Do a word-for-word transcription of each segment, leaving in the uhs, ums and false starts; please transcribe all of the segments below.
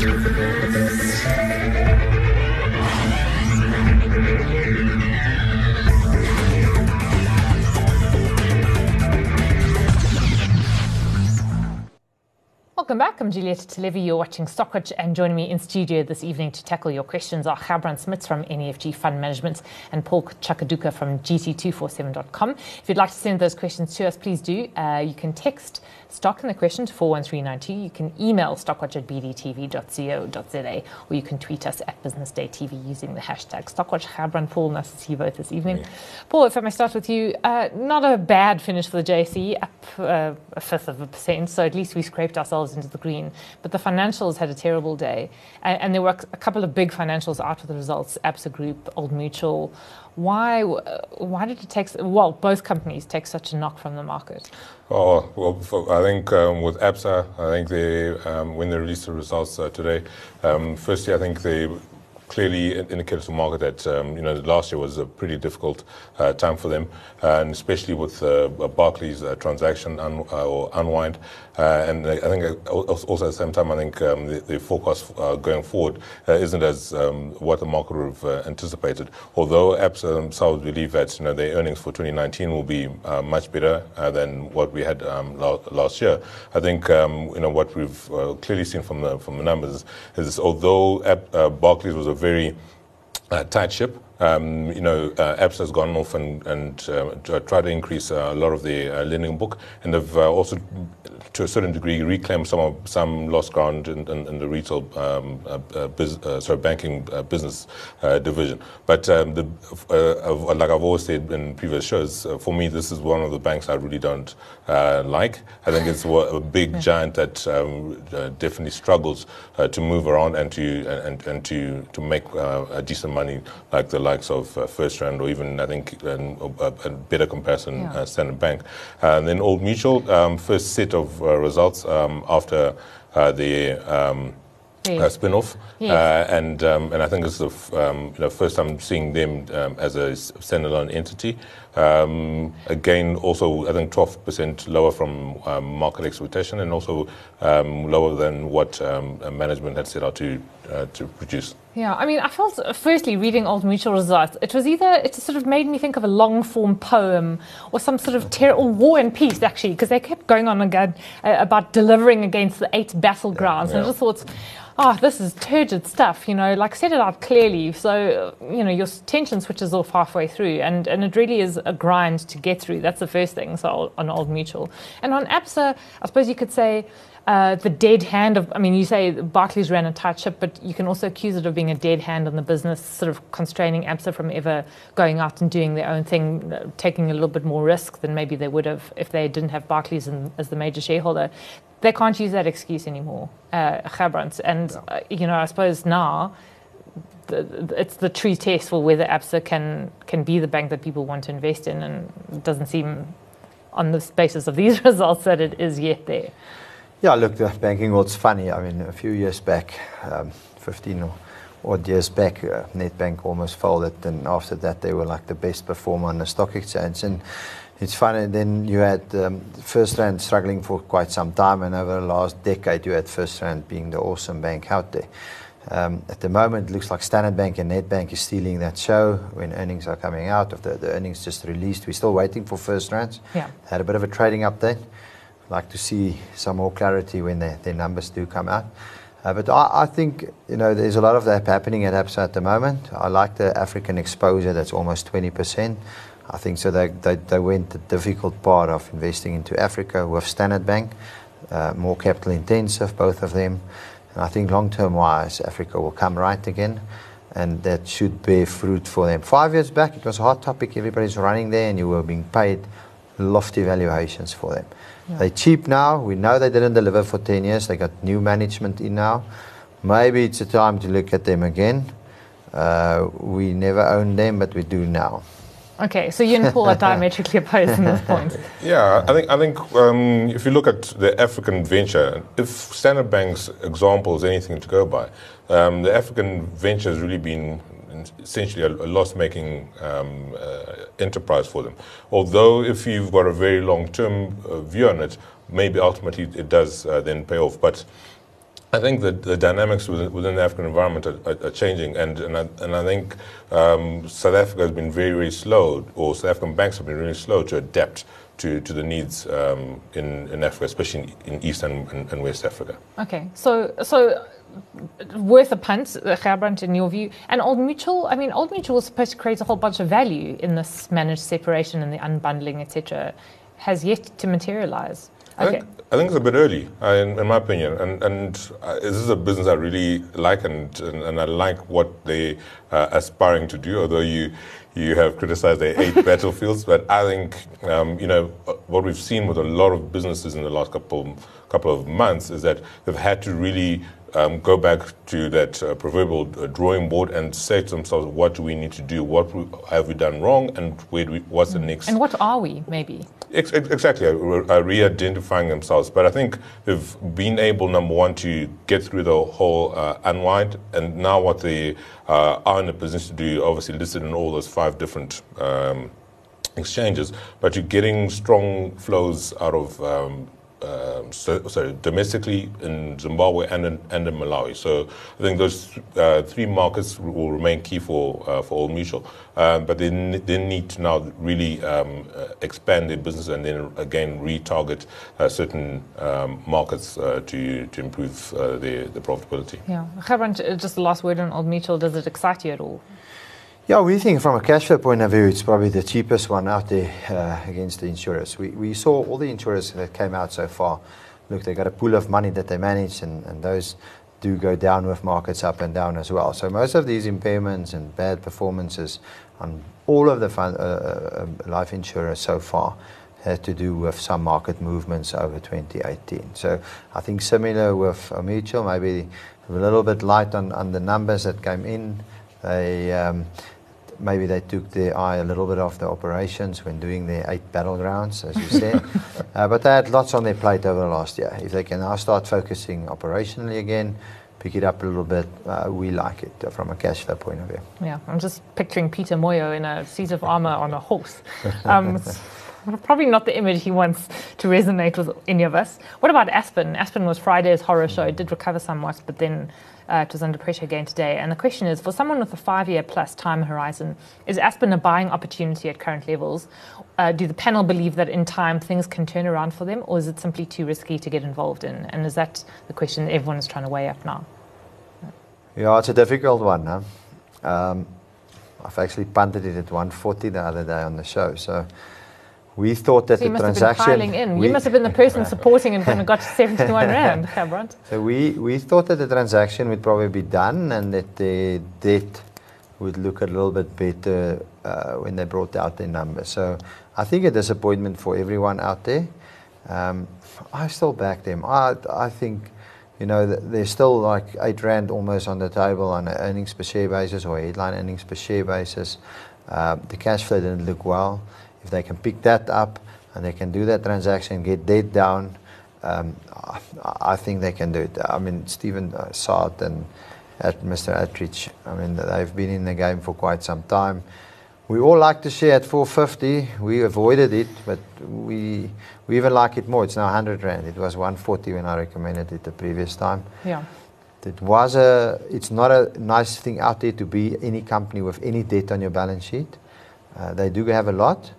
Welcome back. I'm Juliette Televi. You're watching Stockwatch, and joining me in studio this evening to tackle your questions are Gabran Smits from N E F G Fund Management and Paul Chakaduka from G T two forty-seven dot com. If you'd like to send those questions to us, please do. Uh, you can text stock in the question to four one three nine two. You can email stockwatch at b d t v dot co dot z a, or you can tweet us at Business Day T V using the hashtag Stockwatch. Gabran, Paul, nice to see you both this evening. Yeah. Paul, if I may start with you, uh, not a bad finish for the J S E, up uh, a fifth of a percent, so at least we scraped ourselves into the green. But the financials had a terrible day, and, and there were a couple of big financials out with the results: Absa Group, Old Mutual. Why? Why did it take? Well, both companies take such a knock from the market. Oh well, for, I think um, with Absa, I think they um, when they released the results uh, today. Um, firstly, I think they clearly indicated to the market that um, you know last year was a pretty difficult uh, time for them, uh, and especially with uh, Barclays uh, transaction un- uh, or unwind. Uh, and I think also at the same time, I think um, the, the forecast uh, going forward uh, isn't as um, what the market would have uh, anticipated. Although Absa themselves believe that you know their earnings for twenty nineteen will be uh, much better uh, than what we had um, la- last year. I think um, you know what we've uh, clearly seen from the from the numbers is although Ab- uh, Barclays was a very uh, tight ship. Um, you know, uh, Absa has gone off and, and uh, tried to increase uh, a lot of the uh, lending book, and they've uh, also, to a certain degree, reclaimed some of some lost ground in, in, in the retail, um, uh, biz, uh, sorry, banking uh, business uh, division. But um, the, uh, like I've always said in previous shows, uh, for me, this is one of the banks I really don't uh, like. I think it's a big yeah. giant that um, uh, definitely struggles uh, to move around and to and, and to to make uh, a decent money like the likes of uh, FirstRand, or even I think um, a, a better comparison, yeah. uh, Standard Bank. Uh, and then Old Mutual, um, first set of uh, results um, after uh, the um, yes. uh, spin-off, yes. uh, and um, and I think it's the f- um, you know first time seeing them um, as a standalone entity. Um, again, also I think twelve percent lower from um, market expectation, and also um, lower than what um, management had set out to uh, to produce. Yeah, I mean, I felt, firstly, reading Old Mutual results, it was either, it sort of made me think of a long-form poem or some sort of terror, or War and Peace, actually, because they kept going on again uh, about delivering against the eight battlegrounds. Yeah. And I just thought, oh, this is turgid stuff, you know, like set it out clearly. So, you know, your tension switches off halfway through, and, and it really is a grind to get through. That's the first thing, so on Old Mutual. And on Absa, I suppose you could say, Uh, the dead hand of, I mean, you say Barclays ran a tight ship, but you can also accuse it of being a dead hand on the business, sort of constraining Absa from ever going out and doing their own thing, taking a little bit more risk than maybe they would have if they didn't have Barclays in, as the major shareholder. They can't use that excuse anymore, uh, Gabran. And, yeah. uh, you know, I suppose now the, it's the true test for whether Absa can, can be the bank that people want to invest in, and it doesn't seem on the basis of these results that it is yet there. Yeah, look, the banking world's funny. I mean, a few years back, um, fifteen or odd years back, uh, Nedbank almost folded, and after that they were like the best performer on the stock exchange. And it's funny, then you had um, FirstRand struggling for quite some time, and over the last decade you had FirstRand being the awesome bank out there. Um, at the moment, it looks like Standard Bank and Nedbank is stealing that show when earnings are coming out. Of the, the earnings just released, we're still waiting for FirstRand. Yeah. Had a bit of a trading update. Like to see some more clarity when their, their numbers do come out. Uh, but I, I think, you know, there's a lot of that happening at Absa at the moment. I like the African exposure, that's almost twenty percent. I think so they, they, they went the difficult part of investing into Africa with Standard Bank, uh, more capital intensive, both of them. And I think long-term wise, Africa will come right again, and that should bear fruit for them. Five years back, it was a hot topic, everybody's running there, and you were being paid lofty valuations for them. Yeah. They're cheap now. We know they didn't deliver for ten years. They got new management in now. Maybe it's a time to look at them again. Uh, we never owned them, but we do now. Okay, so you and Paul are diametrically opposed in this point. Yeah, I think I think um, if you look at the African venture, if Standard Bank's example is anything to go by, um, the African venture has really been essentially a, a loss-making um, uh, enterprise for them. Although if you've got a very long-term uh, view on it, maybe ultimately it does uh, then pay off. But I think that the dynamics within, within the African environment are, are, are changing, and and I, and I think um, South Africa has been very, very slow, or South African banks have been really slow to adapt to, to the needs um, in, in Africa, especially in, in East and, and, and West Africa. Okay, so so worth a punt, Gerbrand, in your view. And Old Mutual, I mean, Old Mutual was supposed to create a whole bunch of value in this managed separation and the unbundling, et cetera, has yet to materialize. Okay. I think, I think it's a bit early, uh, in, in my opinion. And, and uh, this is a business I really like, and, and, and I like what they are uh, aspiring to do, although you you have criticized their eight battlefields. But I think, um, you know, what we've seen with a lot of businesses in the last couple, couple of months is that they've had to really Um, go back to that uh, proverbial uh, drawing board and say to themselves, what do we need to do? What we, have we done wrong? And where do we, what's the next? And what are we, maybe? Ex- exactly, uh, re-identifying themselves. But I think they've been able, number one, to get through the whole uh, unwind. And now what they uh, are in a position to do, obviously listed in all those five different um, exchanges, but you're getting strong flows out of um, Um, so, so domestically in Zimbabwe and in, and in Malawi. So I think those uh, three markets will remain key for uh, for Old Mutual. Um, but they, n- they need to now really um, uh, expand their business and then again retarget uh, certain um, markets uh, to to improve uh, their, their profitability. Yeah, Gerbrand, just the last word on Old Mutual. Does it excite you at all? Yeah, we think from a cash flow point of view, it's probably the cheapest one out there uh, against the insurers. We we saw all the insurers that came out so far. Look, they got a pool of money that they manage, and, and those do go down with markets up and down as well. So most of these impairments and bad performances on all of the fund, uh, uh, life insurers so far had to do with some market movements over twenty eighteen. So I think similar with uh, Mutual, maybe a little bit light on, on the numbers that came in. They um, Maybe they took their eye a little bit off the operations when doing their eight battlegrounds, as you said. uh, but they had lots on their plate over the last year. If they can now start focusing operationally again, pick it up a little bit, uh, we like it uh, from a cash flow point of view. Yeah, I'm just picturing Peter Moyo in a suit of armor on a horse. Um, it's probably not the image he wants to resonate with any of us. What about Aspen? Aspen was Friday's horror show. It did recover somewhat, but then Uh, it was under pressure again today. And the question is, for someone with a five-year plus time horizon, is Aspen a buying opportunity at current levels? Uh, do the panel believe that in time things can turn around for them, or is it simply too risky to get involved in? And is that the question everyone is trying to weigh up now? Yeah, it's a difficult one. Huh? Um, I've actually punted it at one forty the other day on the show. So we thought that so you the must transaction. Have been piling in. You must have been the person supporting him when it got to seventy-one rand, Gerbrand. So we, we thought that the transaction would probably be done and that the debt would look a little bit better uh, when they brought out their numbers. So I think a disappointment for everyone out there. Um, I still back them. I I think, you know, there's still like eight rand almost on the table on an earnings per share basis or headline earnings per share basis. Uh, the cash flow didn't look well. If they can pick that up and they can do that transaction, get debt down, um, I, I think they can do it. I mean, Stephen uh, Saad and at Mister Attridge, I mean, they've been in the game for quite some time. We all like to share at four fifty. We avoided it, but we we even like it more. It's now one hundred rand. It was one forty when I recommended it the previous time. Yeah. It was a. It's not a nice thing out there to be any company with any debt on your balance sheet. Uh, they do have a lot,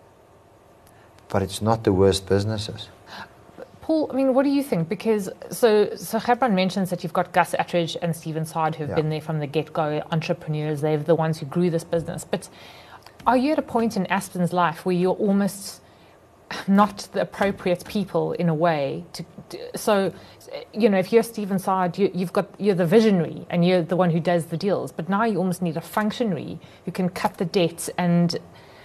but it's not the worst businesses. Paul, I mean, what do you think? Because, so, so Gerbrand mentions that you've got Gus Attridge and Stephen Saad who've yeah. been there from the get-go, entrepreneurs. They're the ones who grew this business. But are you at a point in Aspen's life where you're almost not the appropriate people in a way to, to so, you know, if you're Stephen Saad, you, you've got, you're the visionary and you're the one who does the deals. But now you almost need a functionary who can cut the debt and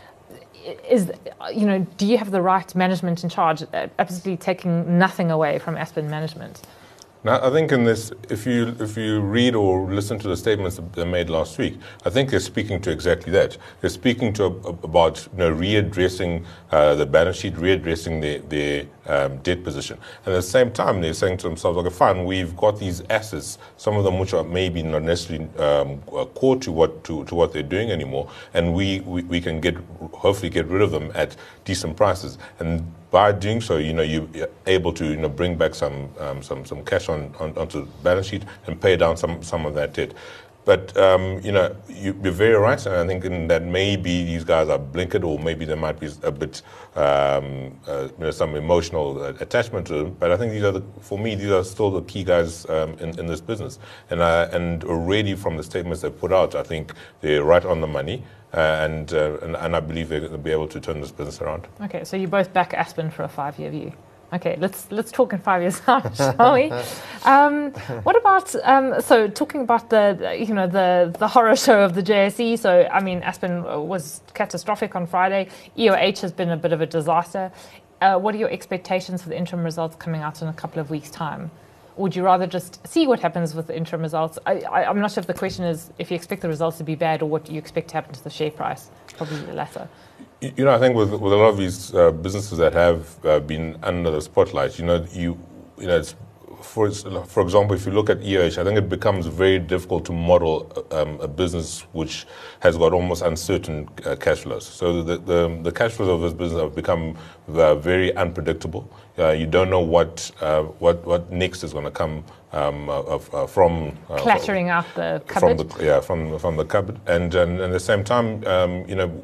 is, you know, do you have the right management in charge? Absolutely taking nothing away from Aspen management. Now, I think in this, if you if you read or listen to the statements that they made last week, I think they're speaking to exactly that. They're speaking to about you know readdressing uh, the balance sheet, readdressing their their um, debt position, and at the same time they're saying to themselves, okay, fine, we've got these assets, some of them which are maybe not necessarily um, core to what to, to what they're doing anymore, and we, we we can get hopefully get rid of them at decent prices, and by doing so, you know, you're able to you know bring back some um, some some cash on, on onto the balance sheet and pay down some some of that debt. But, um, you know, you, you're very right, and I think in that maybe these guys are blinkered, or maybe there might be a bit, um, uh, you know, some emotional uh, attachment to them. But I think these are, the, for me, these are still the key guys um, in, in this business. And, uh, and already from the statements they put out, I think they're right on the money. Uh, and, uh, and and I believe they're going to be able to turn this business around. Okay, so you both back Aspen for a five-year view. Okay, let's let's talk in five years time, shall we? Um, what about um, so talking about the, the you know the the horror show of the J S E? So I mean, Aspen was catastrophic on Friday. E O H has been a bit of a disaster. Uh, what are your expectations for the interim results coming out in a couple of weeks' time? Or would you rather just see what happens with the interim results? I, I, I'm not sure if the question is if you expect the results to be bad or what you expect to happen to the share price. Probably the latter. You know, I think with with a lot of these uh, businesses that have uh, been under the spotlight, you know, you you know, it's, for for example, if you look at E O H, I think it becomes very difficult to model um, a business which has got almost uncertain uh, cash flows. So the, the the cash flows of this business have become uh, very unpredictable. Uh, you don't know what uh, what what next is going to come um, of, uh, from uh, clattering out the cupboard. From the, yeah, from from the cupboard, and, and at the same time, um, you know.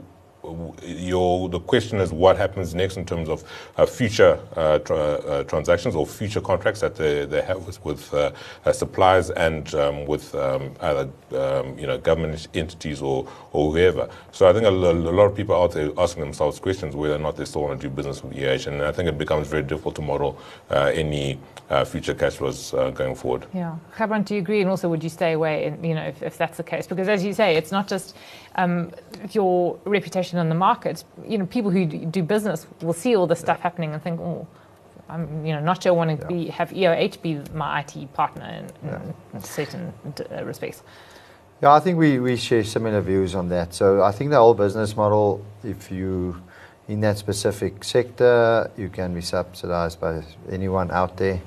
Your, the question is what happens next in terms of uh, future uh, tra- uh, transactions or future contracts that they, they have with, with uh, uh, suppliers and um, with um, either um, you know government entities or, or whoever. So I think a, a lot of people out there asking themselves questions whether or not they still want to do business with E O H, and I think it becomes very difficult to model uh, any uh, future cash flows uh, going forward. Yeah, Gerbrand, do you agree? And also, would you stay away? In, you know, if, if that's the case, because as you say, it's not just um, your reputation on the market. You know, people who do business will see all this stuff happening and think, oh, I'm, you know, not sure I want to yeah. be have E O H be my I T partner in, yeah. in certain uh, respects. Yeah, I think we, we share similar views on that. So I think the whole business model, if you in that specific sector, you can be subsidized by anyone out there.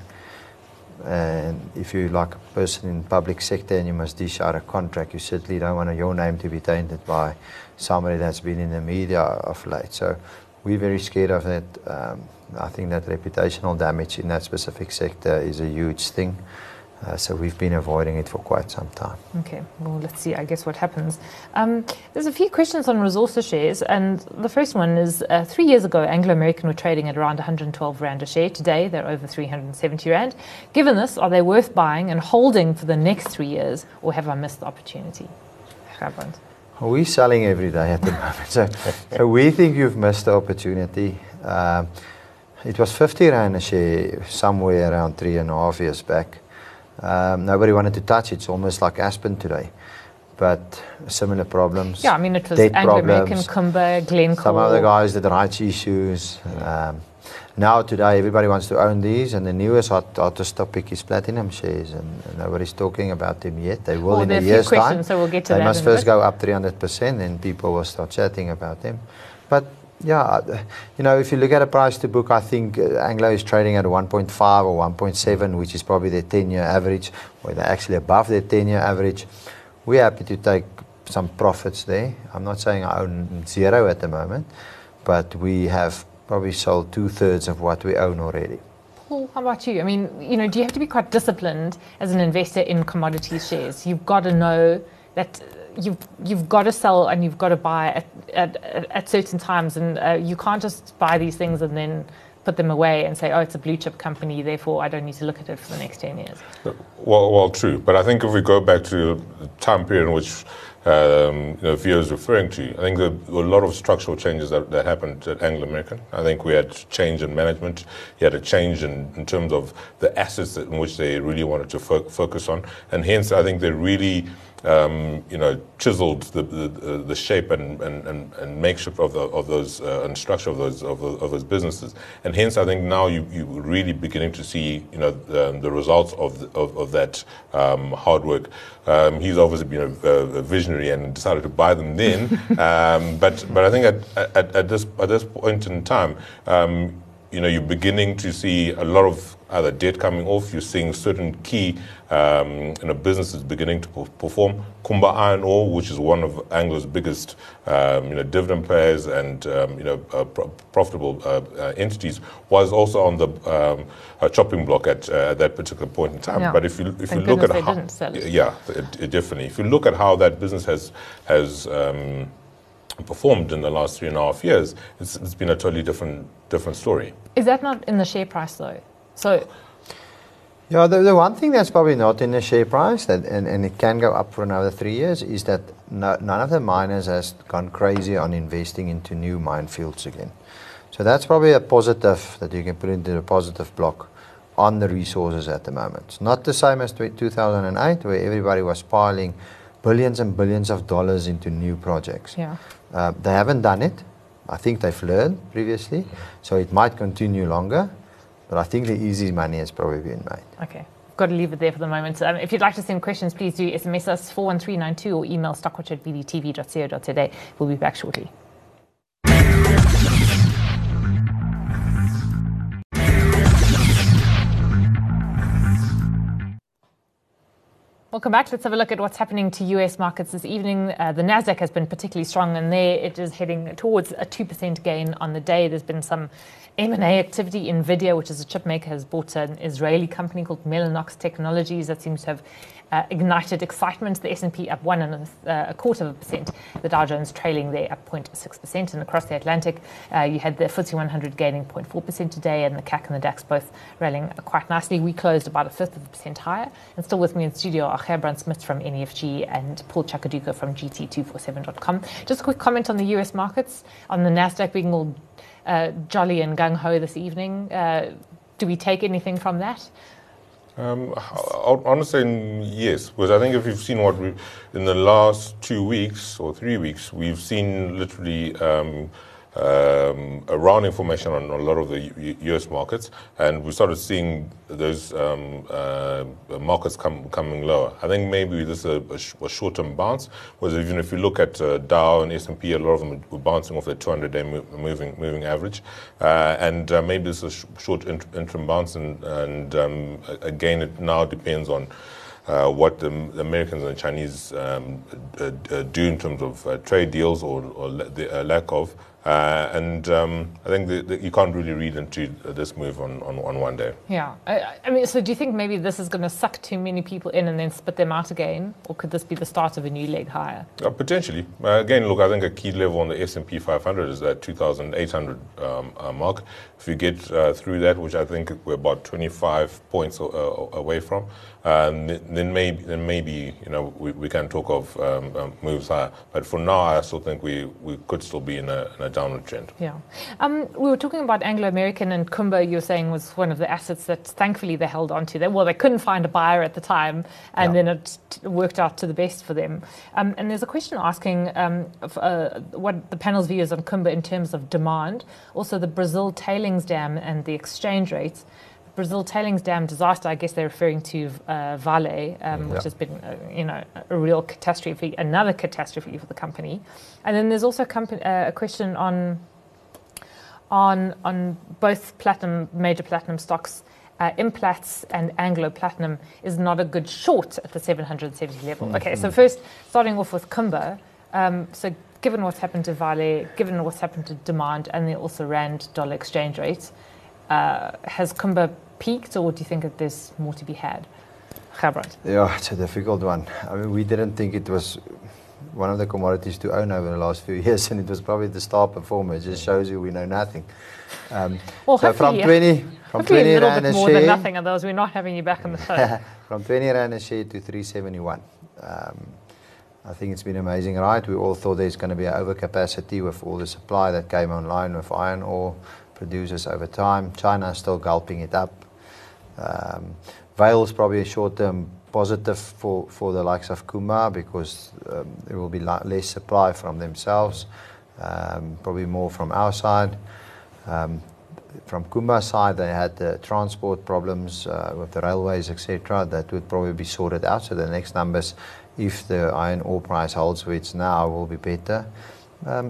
And if you're like a person in public sector and you must dish out a contract, you certainly don't want your name to be tainted by somebody that's been in the media of late. So we're very scared of that. Um, I think that reputational damage in that specific sector is a huge thing. Uh, so we've been avoiding it for quite some time. Okay, well, let's see, I guess, what happens. Um, there's a few questions on resources shares, and the first one is, uh, three years ago, Anglo American were trading at around one hundred twelve rand a share. Today, they're over three hundred seventy rand. Given this, are they worth buying and holding for the next three years, or have I missed the opportunity? Gerbrand. We're selling every day at the moment, so, so we think you've missed the opportunity. Um, it was fifty rand a share somewhere around three and a half years back. Um, nobody wanted to touch it. It's almost like Aspen today, but similar problems. Yeah, I mean, it was Anglo American, Kumba, Glencore. Some other guys did rights issues. Um, now today, everybody wants to own these, and the newest hot, hottest topic is platinum shares, and, and nobody's talking about them yet. They will well, in a year's time. So we'll get to they that must first go up three hundred percent, and people will start chatting about them. But yeah, you know, if you look at a price to book, I think Anglo is trading at one point five or one point seven, which is probably their ten-year average, or they're actually above their ten-year average. We're happy to take some profits there. I'm not saying I own zero at the moment, but we have probably sold two-thirds of what we own already. Paul, how about you? I mean, you know, do you have to be quite disciplined as an investor in commodity shares? You've got to know that You've you've got to sell and you've got to buy at at, at certain times, and uh, you can't just buy these things and then put them away and say, oh, it's a blue chip company, therefore I don't need to look at it for the next ten years. Well, well, true, but I think if we go back to the time period in which um, you know, Vio is referring to, I think there were a lot of structural changes that, that happened at Anglo American. I think we had change in management, you had a change in, in terms of the assets in which they really wanted to fo- focus on, and hence I think they really Um, you know, chiseled the the, the shape and, and, and, and makeshift of the, of those uh, and structure of those of, of those businesses, and hence I think now you you really beginning to see you know the, the results of, the, of of that um, hard work. Um, he's obviously been a, a visionary and decided to buy them then, um, but but I think at, at, at this at this point in time. Um, you know, you're beginning to see a lot of other debt coming off. You're seeing certain key um, you know, businesses beginning to perform. Kumba Iron Ore, which is one of Anglo's biggest um, you know, dividend payers and um, you know, uh, pro profitable uh, uh, entities, was also on the um, uh, chopping block at uh, that particular point in time. Yeah. But if you if Thank you look at they how, didn't sell it. yeah, it, it definitely. If you look at how that business has has um, performed in the last three and a half years, it's, it's been a totally different different story. Is that not in the share price though? So, yeah, the, the one thing that's probably not in the share price, that and, and it can go up for another three years, is that no, none of the miners has gone crazy on investing into new mine fields again. So that's probably a positive that you can put into the positive block on the resources at the moment. It's not the same as two thousand eight, where everybody was piling billions and billions of dollars into new projects. yeah. Uh, they haven't done it. I think they've learned previously, so it might continue longer, but I think the easy money has probably been made. Okay. Got to leave it there for the moment. Um, if you'd like to send questions, please do S M S us four one three nine two or email stockwatch at b d t v dot co dot z a. We'll be back shortly. Welcome back. Let's have a look at what's happening to U S markets this evening. Uh, the Nasdaq has been particularly strong, and there it is heading towards a two percent gain on the day. There's been some M and A activity. Nvidia, which is a chip maker, has bought an Israeli company called Mellanox Technologies that seems to have uh, ignited excitement. The S and P up one and a, uh, a quarter of a percent. The Dow Jones trailing there up zero point six percent. And across the Atlantic, uh, you had the F T S E one hundred gaining zero point four percent today, and the C A C and the DAX both rallying quite nicely. We closed about a fifth of a percent higher. And still with me in studio are Gerbrand Smith from N E F G and Paul Chakaduka from G T two forty-seven dot com. Just a quick comment on the U S markets, on the Nasdaq being all uh, jolly and gung-ho this evening. Uh, do we take anything from that? Um, honestly, yes, because I think if you've seen what we in the last two weeks or three weeks, we've seen literally um, um, around information on a lot of the U- U S markets, and we started seeing those um, uh, markets come, coming lower. I think maybe this is a, a, sh- a short-term bounce, because even if you look at uh, Dow and S and P, a lot of them were bouncing off their two hundred day mo- moving moving average, uh, and uh, maybe this is a sh- short int- interim bounce, and, and um, again, it now depends on Uh, what the Americans and Chinese um, uh, uh, do in terms of uh, trade deals or, or la- the uh, lack of. Uh, and um, I think the, the, you can't really read into this move on, on, on one day. Yeah. I, I mean, so do you think maybe this is going to suck too many people in and then spit them out again? Or could this be the start of a new leg higher? Uh, potentially. Uh, again, look, I think a key level on the S and P five hundred is that two thousand eight hundred um, uh, mark. If you get uh, through that, which I think we're about twenty-five points uh, away from, uh, then maybe then maybe you know we, we can talk of um, um, moves higher. But for now, I still think we, we could still be in a, in a downward trend. Yeah. Um, we were talking about Anglo American, and Kumba, you were saying, was one of the assets that thankfully they held on to. They, well, they couldn't find a buyer at the time, and Yeah. then it t- worked out to the best for them. Um, and there's a question asking um, of, uh, what the panel's view is on Kumba in terms of demand, also the Brazil tailings dam and the exchange rates. Brazil tailings dam disaster, I guess they're referring to uh, Vale, um, which Yeah. has been, uh, you know, a real catastrophe, another catastrophe for the company. And then there's also a, compa- uh, a question on, on, on both platinum, major platinum stocks. Uh, Implats and Anglo Platinum is not a good short at the seven hundred seventy level. Mm-hmm. Okay, so first, starting off with Kumba. Um, so given what's happened to Vale, given what's happened to demand, and then also Rand dollar exchange rates, uh, has Kumba peaked, or do you think that there's more to be had? Gerbrand. Yeah, it's a difficult one. I mean, we didn't think it was one of the commodities to own over the last few years, and it was probably the star performer. It just shows you we know nothing. Um, Well, so from hopefully, twenty, from Hopefully a twenty little rand bit a more than share, nothing, otherwise we're not having you back on the phone. from twenty rand a share to three seventy-one. Um, I think it's been amazing, right? We all thought there's going to be an overcapacity with all the supply that came online with iron ore producers over time. China is still gulping it up. Um, Vale's probably a short-term positive for, for the likes of Kumba, because um, there will be li- less supply from themselves, um, probably more from our side. Um, from Kumba's side, they had the transport problems uh, with the railways, et cetera. That would probably be sorted out. So the next numbers, if the iron ore price holds where it's now, will be better. Um,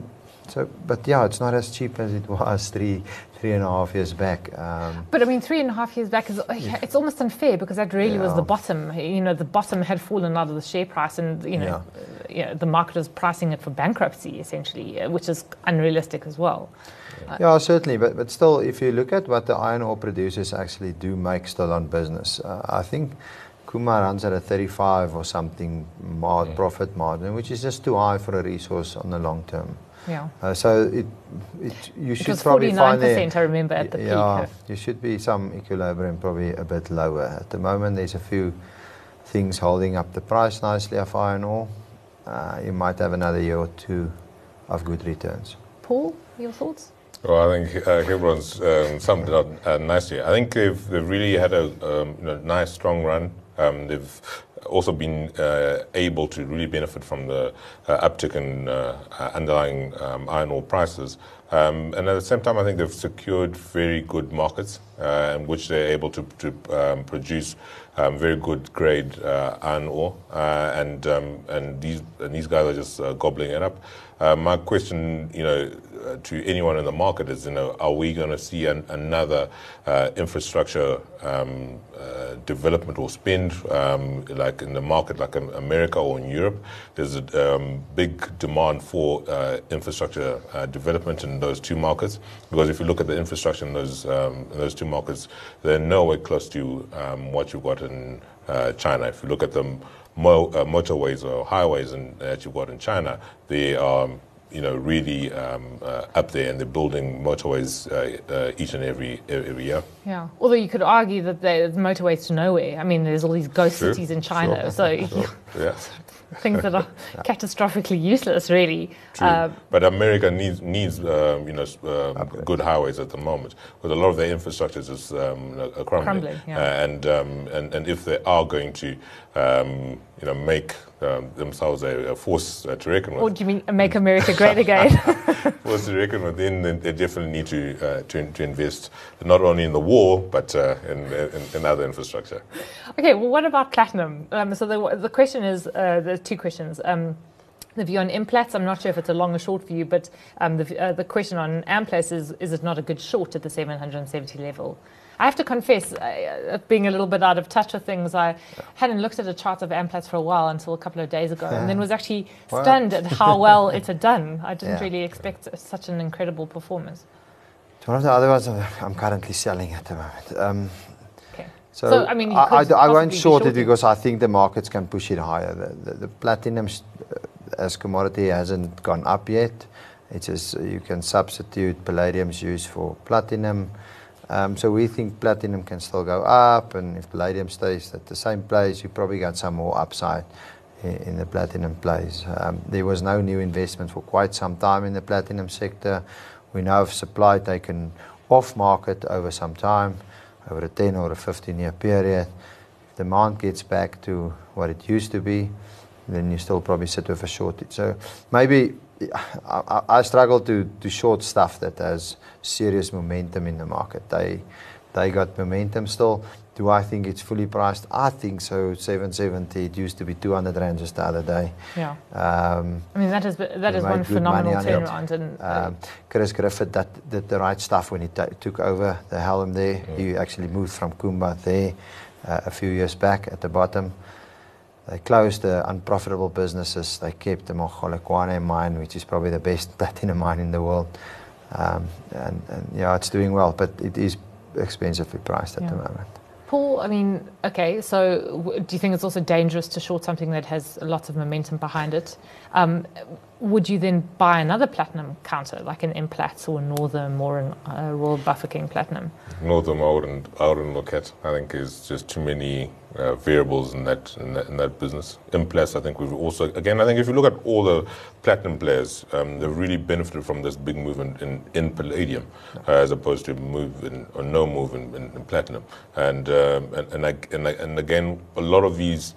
so, but yeah, it's not as cheap as it was three, three and a half years back. Um, But I mean, three and a half years back is it's almost unfair because that really Yeah. was the bottom. You know, the bottom had fallen out of the share price, and you know, Yeah. uh, you know the market was pricing it for bankruptcy essentially, uh, which is unrealistic as well. Yeah, certainly. But, but still, if you look at what the iron ore producers actually do make still on business, uh, I think Kumba runs at a thirty-five or something mar- Mm. profit margin, which is just too high for a resource on the long term. Yeah. Uh, so it, it you It should was probably forty-nine find there, percent, I remember, at the peak. yeah, you should be some equilibrium, probably a bit lower. At the moment, there's a few things holding up the price nicely of iron ore. Uh, you might have another year or two of good returns. Paul, your thoughts? Well, I think uh, Hebron's um, summed it up uh, nicely. I think they've, they've really had a um, you know, nice, strong run. Um, they've also been uh, able to really benefit from the uh, uptick in uh, uh, underlying um, iron ore prices. Um, and at the same time, I think they've secured very good markets uh, in which they're able to, to um, produce um, very good grade uh, iron ore. Uh, and um, and these and these guys are just uh, gobbling it up. Uh, my question, you know, uh, to anyone in the market is, you know, are we going to see an, another uh, infrastructure um, uh, development or spend um, like in the market, like in America or in Europe? There's a um, big demand for uh, infrastructure uh, development in those two markets, because if you look at the infrastructure in those um, in those two markets, they're nowhere close to um, what you've got in uh, China. If you look at them. Mo- uh, motorways or highways in, that you've got in China, they are, you know, really um, uh, up there, and they're building motorways uh, uh, each and every every year. Yeah. Although you could argue that there's motorways to nowhere. I mean, there's all these ghost True. cities in China, Sure. so Sure. Yeah. things that are catastrophically useless, really. True. Uh, But America needs needs um, you know um, good highways at the moment, because a lot of their infrastructure is just, um, uh, crumbling. Crumbling, yeah. uh, and, um, and and if they are going to um, you know make um, themselves a, a force uh, to reckon with, or do you mean make America great again? force to reckon with, then they they definitely need to uh, to, to invest not only in the war but uh, in, in in other infrastructure. Okay, well, what about platinum? Um, so the the question is, uh, there's two questions. Um, the view on Implats, I'm not sure if it's a long or short view, but um, the uh, the question on Amplats is, is it not a good short at the seven hundred seventy level? I have to confess, uh, being a little bit out of touch with things, I hadn't looked at a chart of Amplats for a while until a couple of days ago, and then was actually Wow. stunned at how well it had done. I didn't Yeah. really expect such an incredible performance. It's one of the other ones I'm currently selling at the moment. Um, Okay. So, So, I mean, you I, could I, I won't possibly be short it shorting. because I think the markets can push it higher. The, the, the platinum s- uh, as commodity hasn't gone up yet. It's just uh, you can substitute palladium's use for platinum. Um, so we think platinum can still go up, and if palladium stays at the same place, you probably got some more upside in, in the platinum plays. Um, there was no new investment for quite some time in the platinum sector. We now have supply taken off market over some time, over a ten or a fifteen year period. If demand gets back to what it used to be, then you still probably sit with a shortage. So maybe I, I, I struggle to, to short stuff that has serious momentum in the market. They they got momentum still. Do I think it's fully priced? I think so. seven seventy, it used to be two hundred rand just the other day. Yeah. Um, I mean, that is that We is made one good money phenomenal on it. turnaround. And, uh, Um, Chris Griffith that did the right stuff when he ta took over the helm there. He actually moved from Kumba there uh, a few years back at the bottom. They closed the unprofitable businesses. They kept the Mogolokwane mine, which is probably the best platinum mine in the world. Um, and, and yeah, it's doing well, but it is expensively priced at Yeah. the moment. Paul, I mean, okay, so w- do you think it's also dangerous to short something that has lots of momentum behind it? Um, would you then buy another platinum counter, like an Implats or Northern or an uh, Royal Bafokeng Platinum? Northern, I wouldn't, I wouldn't look at. I think there's just too many uh, variables in that, in that in that business. Implats, I think we've also, again, I think if you look at all the platinum players, um, they've really benefited from this big movement in, in palladium, uh, as opposed to move in, or no move in, in, in platinum. And, um, and, and, I, and, I, and again, a lot of these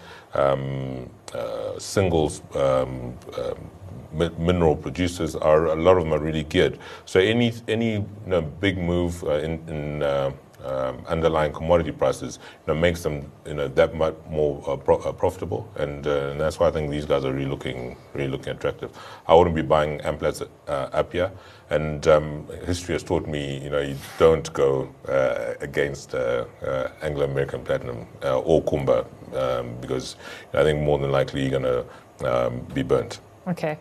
um, uh, singles um, um, mineral producers are, a lot of them are really geared. So any any you know, big move uh, in, in uh, um, underlying commodity prices, you know, makes them, you know, that much more uh, pro- uh, profitable, and, uh, and that's why I think these guys are really looking, really looking attractive. I wouldn't be buying Amplats uh, up here, and um, history has taught me, you know, you don't go uh, against uh, uh, Anglo American Platinum uh, or Kumba, um, because you know, I think more than likely you're going to um, be burnt. Okay.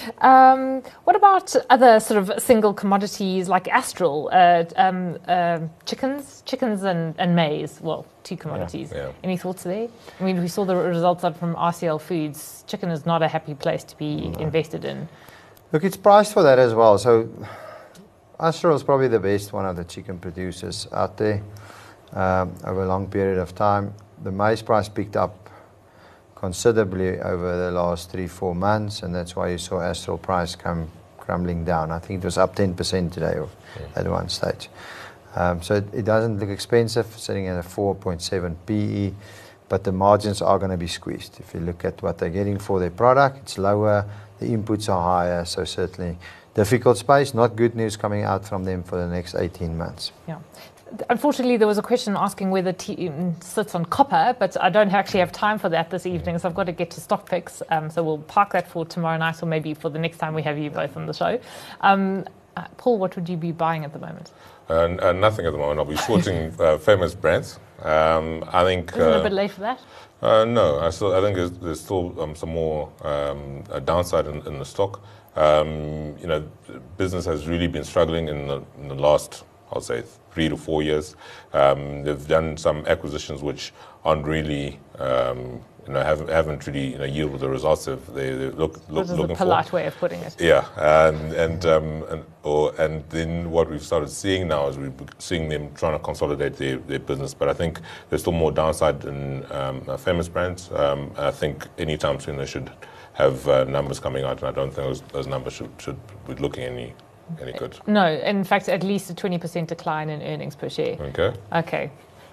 Um, what about other sort of single commodities like Astral, uh, um, uh, chickens, chickens and, and maize? Well, two commodities. Yeah, yeah. Any thoughts there? I mean, we saw the results out from R C L Foods. Chicken is not a happy place to be no. invested in. Look, it's priced for that as well. So Astral is probably the best one of the chicken producers out there um, over a long period of time. The maize price picked up considerably over the last three, four months, and that's why you saw Astral price come crumbling down. I think it was up ten percent today yeah. at one stage. Um, so it, it doesn't look expensive, sitting at a four point seven P E, but the margins are going to be squeezed. If you look at what they're getting for their product, it's lower, the inputs are higher, so certainly difficult space, not good news coming out from them for the next eighteen months. Yeah. Unfortunately, there was a question asking whether T sits on copper, but I don't actually have time for that this evening, so I've got to get to stock picks. Um, so we'll park that for tomorrow night, or maybe for the next time we have you both on the show. Um, uh, Paul, what would you be buying at the moment? Uh, uh, nothing at the moment. I'll be shorting uh, famous brands. Um, I think. Isn't it a bit late for that? Uh, no, I still. I think there's, there's still um, some more um, uh, downside in, in the stock. Um, you know, business has really been struggling in the, in the last, I'll say, three to four years. Um, they've done some acquisitions which aren't really, um, you know, haven't, haven't really, you know, yielded the results they, they look, look This is looking a polite for. way of putting it. Yeah, and and um, and or and then what we've started seeing now is we're seeing them trying to consolidate their, their business. But I think there's still more downside in um, uh, famous brands. Um, I think anytime soon they should have uh, numbers coming out, and I don't think those, those numbers should should be looking any. Any good? No, in fact, at least a twenty percent decline in earnings per share. Okay. Okay.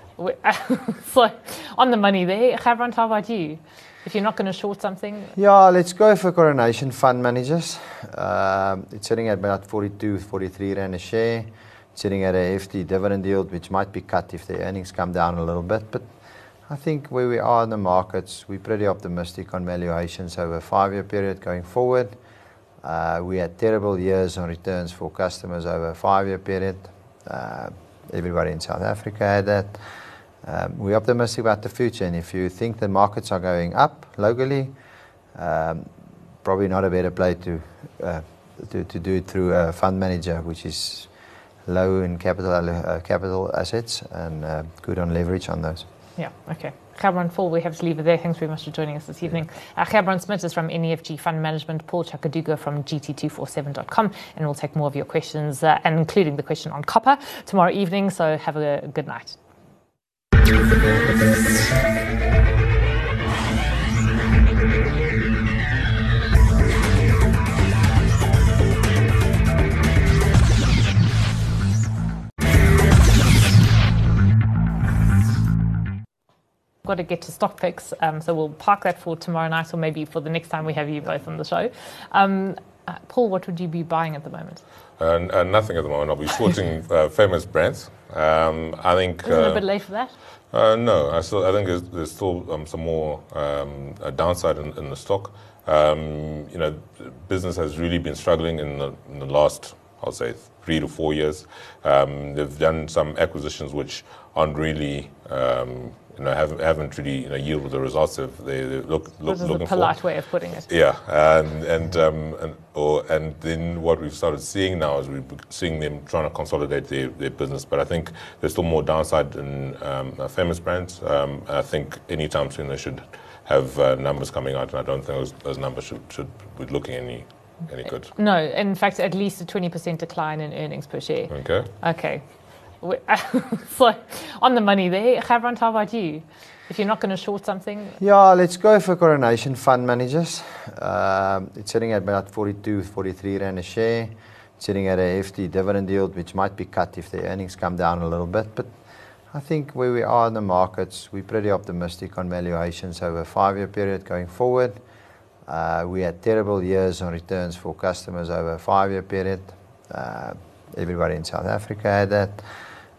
So, on the money there. Gerbrand, how about you? If you're not going to short something? Yeah, let's go for Coronation Fund Managers. Um, it's sitting at about forty-two, forty-three rand a share. It's sitting at a hefty dividend yield, which might be cut if the earnings come down a little bit. But I think where we are in the markets, we're pretty optimistic on valuations over a five-year period going forward. Uh, we had terrible years on returns for customers over a five-year period. Uh, everybody in South Africa had that. Um, we're optimistic about the future, and if you think the markets are going up locally, um, probably not a better play to, uh, to to do it through a fund manager, which is low in capital uh, capital assets and uh, good on leverage on those. Yeah, okay. Gerbrand, Paul, we have to leave it there. Thanks very much for joining us this evening. Uh, Gerbrand Smith is from N E F G Fund Management, Paul Chakaduga from G T two forty-seven dot com, and we'll take more of your questions, uh, and including the question on copper, tomorrow evening, so have a good night. Got to get to stock picks, um, so we'll park that for tomorrow night, or maybe for the next time we have you both on the show. Um, uh, Paul, what would you be buying at the moment? Uh, uh, nothing at the moment. I'll be shorting uh, famous brands. Um, I think. Isn't uh, it a bit late for that? Uh, no, I still. I think there's, there's still um, some more um, uh, downside in, in the stock. Um, you know, business has really been struggling in the, in the last, I'll say, three to four years. Um, they've done some acquisitions which aren't really. Um, You know, haven't haven't really you know yielded the results they they look, look this is looking a polite for. way of putting it. Yeah, and and um, and or and then what we've started seeing now is we're seeing them trying to consolidate their, their business. But I think there's still more downside in um, uh, famous brands. Um, I think anytime soon they should have uh, numbers coming out, and I don't think those, those numbers should should be looking any any good. No, in fact, at least a twenty percent decline in earnings per share. Okay. Okay. So, on the money there. Gerbrand, how about you? If you're not going to short something? Yeah, let's go for Coronation Fund Managers. Um, it's sitting at about forty-two, forty-three rand a share. It's sitting at a hefty dividend yield, which might be cut if the earnings come down a little bit. But I think where we are in the markets, we're pretty optimistic on valuations over a five-year period going forward. Uh, we had terrible years on returns for customers over a five-year period. Uh, everybody in South Africa had that.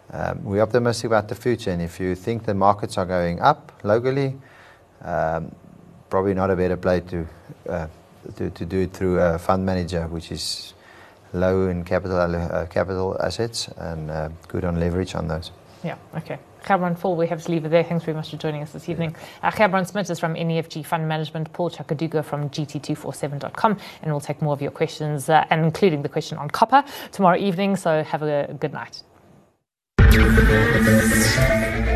um, we're optimistic about the future. And if you think the markets are going up locally, um, probably not a better play to, uh, to to do it through a fund manager, which is low in capital uh, capital assets and uh, good on leverage on those. Yeah, okay. Gerbrand Paul, we have to leave it there. Thanks very much for joining us this evening. Uh, Gerbrand Smit is from N E F G Fund Management, Paul Chakaduga from G T two forty-seven dot com, and we'll take more of your questions, uh, and including the question on copper tomorrow evening. So have a good night.